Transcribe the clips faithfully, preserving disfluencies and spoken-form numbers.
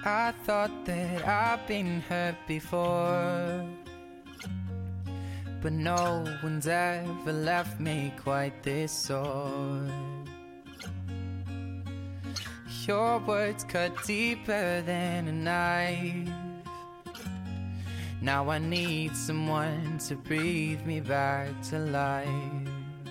I thought that I've been hurt before, but no one's ever left me quite this sore. Your words cut deeper than a knife. Now I need someone to breathe me back to life.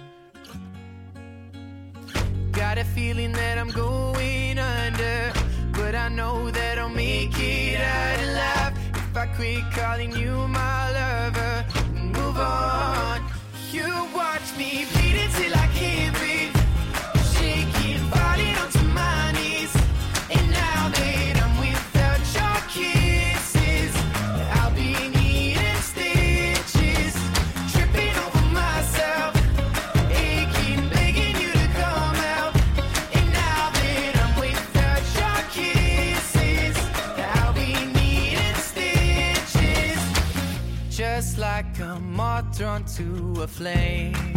Got a feeling that I'm going under, but I know that I'll make it out alive if I quit calling you my lover and move on. You watch me bleed until I can't breathe, shaking, falling onto my knees. And now that I'm without your kisses, I'll be needing stitches, tripping over myself, aching, begging you to come out. And now that I'm without your kisses, I'll be needing stitches, just like a moth drawn to a flame.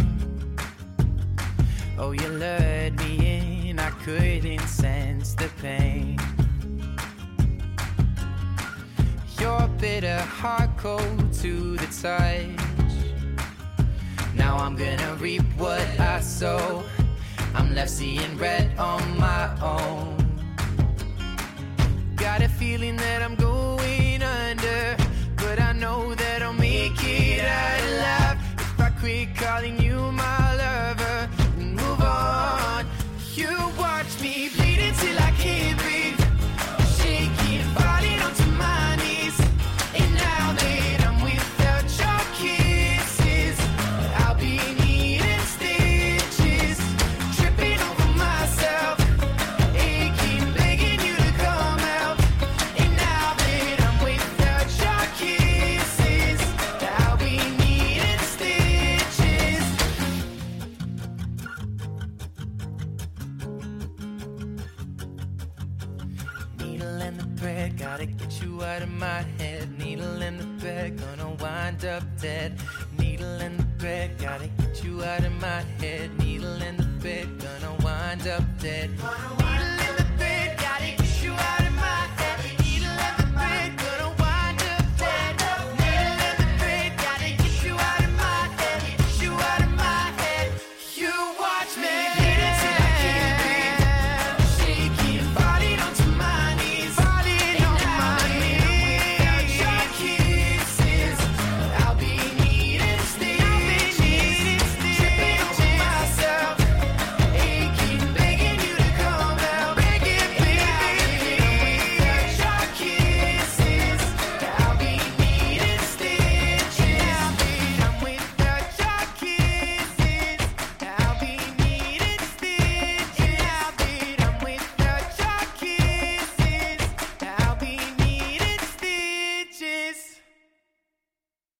Oh, you lured me in, I couldn't sense the pain. Your bitter heart cold to the touch. Now I'm gonna reap what I sow. I'm left seeing red on my own. Got a feeling that I'm going under, but I know that I'll make it out alive if I quit calling you my lover and move on. You watch me bleed until I can't breathe, shaking, falling onto my knees. And now that I'm without your kisses, I'll be needing stitches, tripping over myself, aching, begging you to come out. And now that I'm without your kisses, I'll be needing stitches. Needle and the thread, gotta get you out of my head. Needle and the thread, gonna wind up dead. Needle and the thread, gotta get you out of my head. Needle and the thread, gonna wind up dead.